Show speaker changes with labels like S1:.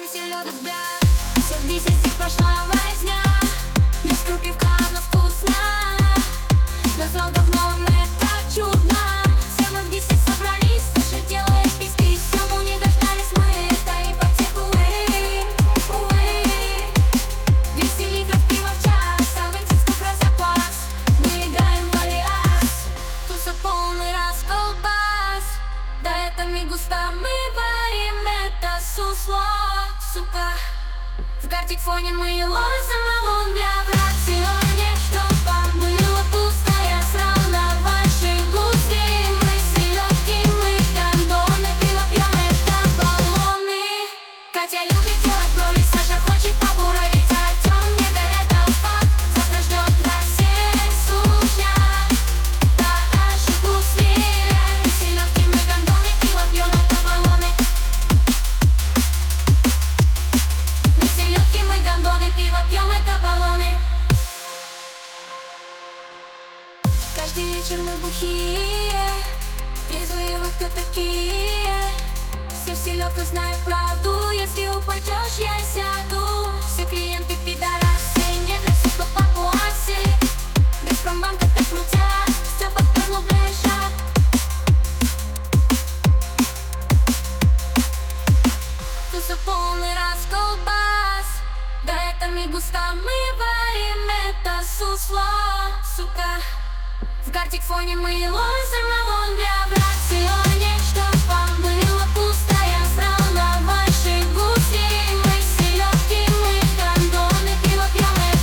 S1: веселят ребят. Все вместе здесь прошла возня. Без пивка, но вкусно. Давно это чудно. Все мы вместе собрались, наши делаем писки. Всему не дождались мы, это ипотеку. Вести литров пива в час, а бензинского про запас. Мы играем в алиас. Туса полный расколбас. Да это не густо, мы варим это сусло, сука. В картик-фоне мы ловим малон для брат. Сегодня, чтоб вам было пусто, я срал на ваши гусли. Мы селедки, мы гондоны, пиво пьем, это баллоны. Катя любит делать брови, Саша хочет побуровить, Артем не горят алфак. Завтра ждет нас всех сушня. Да, наши гусли, мы селедки, мы гондоны, пиво пьем, это баллоны. Мы селедки, мы гондоны, пиво пьем, это баллоны. Каждый вечер мы бухие, трезвые вот кто такие. Все в селедках знают правду, если упадешь, я сяду. Все клиенты пидорасы, не красиво папуасы. Газпромбанк это крутят, все под корму брешат. Туса полный расколбас. Да это не густо, мы варим это сусло, сука. В картик-фоне мы ловим малон для брат. Сегодня, чтоб вам было